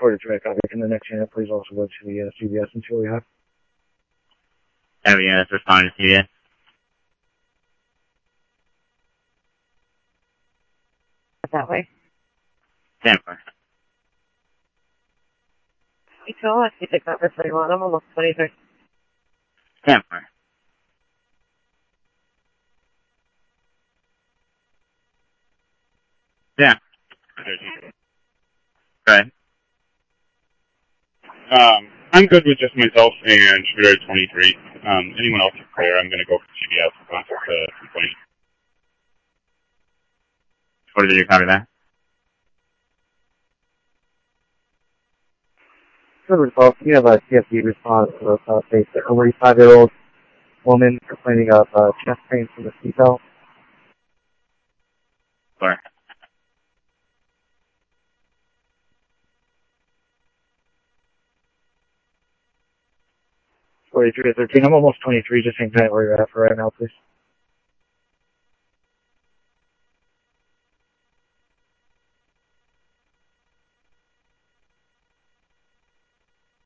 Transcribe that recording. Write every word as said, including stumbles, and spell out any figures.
forty-three, copy. Can the next unit please also go to the uh, C V S and see what we have? Every unit's responding to C V S. That way. ten four. You tell us you pick up for twenty-one. I'm almost twenty-three. ten four. Yeah. Right. Um, I'm good with just myself and Sugar twenty-three. Um, anyone else is clear, I'm going to go for C B S and contact the complaint. forty-three, copy that. Good response. You have a T F D response to a uh, case. A forty-five-year-old woman complaining of uh, chest pain from the seatbelt. Sorry. forty-three to thirteen. I'm almost twenty-three. Just hang tight where you're at for right now, please.